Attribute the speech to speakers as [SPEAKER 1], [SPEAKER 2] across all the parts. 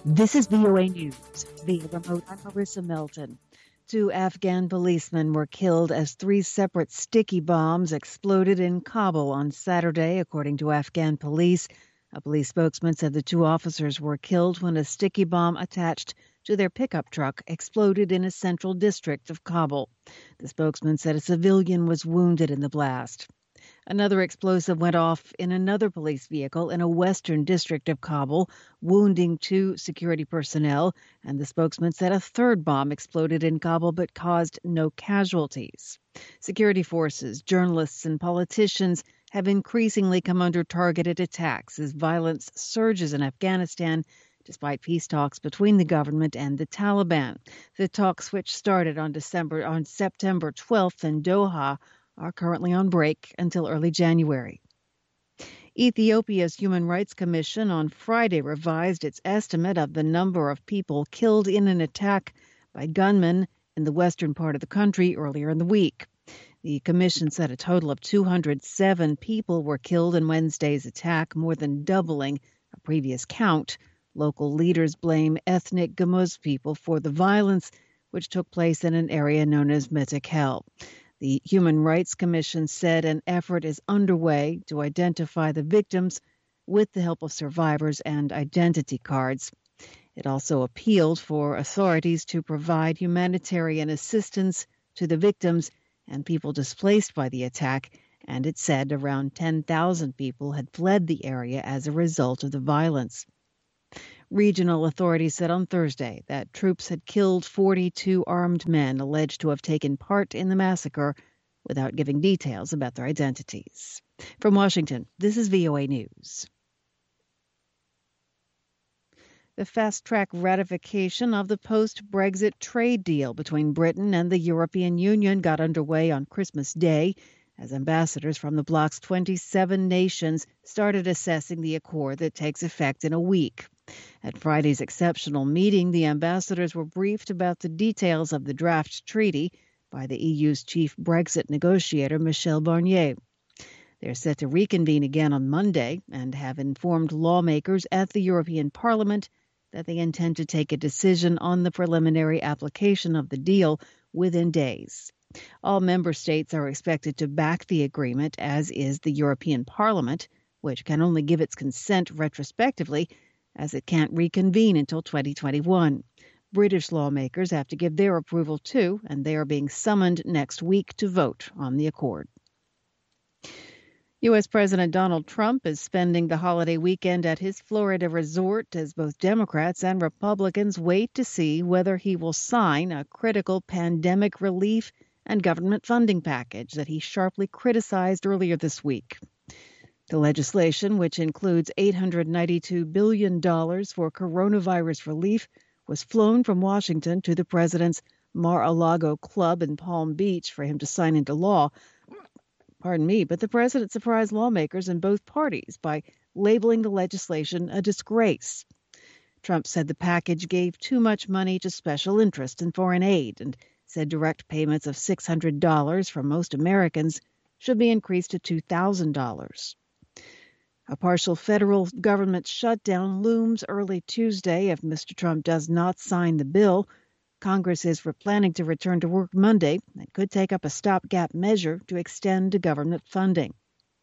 [SPEAKER 1] This is VOA News. Via remote, I'm Marissa Melton. 2 Afghan policemen were killed as 3 separate sticky bombs exploded in Kabul on Saturday, according to Afghan police. A police spokesman said the 2 officers were killed when a sticky bomb attached to their pickup truck exploded in a central district of Kabul. The spokesman said a civilian was wounded in the blast. Another explosive went off in another police vehicle in a western district of Kabul, wounding 2 security personnel, and the spokesman said a third bomb exploded in Kabul but caused no casualties. Security forces, journalists, and politicians have increasingly come under targeted attacks as violence surges in Afghanistan, despite peace talks between the government and the Taliban. The talks, which started on September 12th in Doha, are currently on break until early January. Ethiopia's Human Rights Commission on Friday revised its estimate of the number of people killed in an attack by gunmen in the western part of the country earlier in the week. The commission said a total of 207 people were killed in Wednesday's attack, more than doubling a previous count. Local leaders blame ethnic Gamuz people for the violence, which took place in an area known as Metakel. The Human Rights Commission said an effort is underway to identify the victims with the help of survivors and identity cards. It also appealed for authorities to provide humanitarian assistance to the victims and people displaced by the attack, and it said around 10,000 people had fled the area as a result of the violence. Regional authorities said on Thursday that troops had killed 42 armed men alleged to have taken part in the massacre without giving details about their identities. From Washington, this is VOA News. The fast-track ratification of the post-Brexit trade deal between Britain and the European Union got underway on Christmas Day as ambassadors from the bloc's 27 nations started assessing the accord that takes effect in a week. At Friday's exceptional meeting, the ambassadors were briefed about the details of the draft treaty by the EU's chief Brexit negotiator, Michel Barnier. They're set to reconvene again on Monday and have informed lawmakers at the European Parliament that they intend to take a decision on the preliminary application of the deal within days. All member states are expected to back the agreement, as is the European Parliament, which can only give its consent retrospectively, as it can't reconvene until 2021. British lawmakers have to give their approval too, and they are being summoned next week to vote on the accord. U.S. President Donald Trump is spending the holiday weekend at his Florida resort as both Democrats and Republicans wait to see whether he will sign a critical pandemic relief and government funding package that he sharply criticized earlier this week. The legislation, which includes $892 billion for coronavirus relief, was flown from Washington to the president's Mar-a-Lago club in Palm Beach for him to sign into law. But the president surprised lawmakers in both parties by labeling the legislation a disgrace. Trump said the package gave too much money to special interests in foreign aid and said direct payments of $600 from most Americans should be increased to $2,000. A partial federal government shutdown looms early Tuesday if Mr. Trump does not sign the bill. Congress is planning to return to work Monday and could take up a stopgap measure to extend government funding.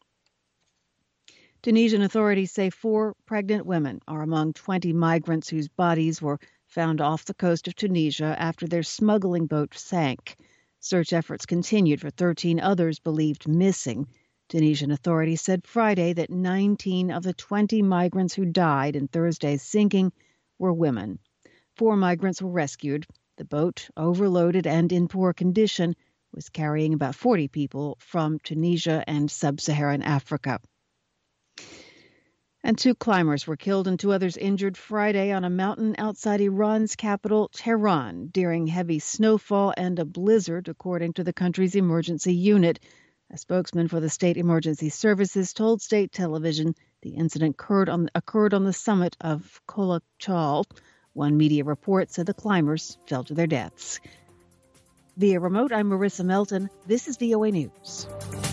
[SPEAKER 1] Tunisian authorities say 4 pregnant women are among 20 migrants whose bodies were found off the coast of Tunisia after their smuggling boat sank. Search efforts continued for 13 others believed missing. Tunisian authorities said Friday that 19 of the 20 migrants who died in Thursday's sinking were women. 4 migrants were rescued. The boat, overloaded and in poor condition, was carrying about 40 people from Tunisia and sub-Saharan Africa. And 2 climbers were killed and 2 others injured Friday on a mountain outside Iran's capital, Tehran, during heavy snowfall and a blizzard, according to the country's emergency unit. A spokesman for the state emergency services told state television the incident occurred on the summit of Kolokchal. One media report said the climbers fell to their deaths. Via remote, I'm Marissa Melton. This is VOA News.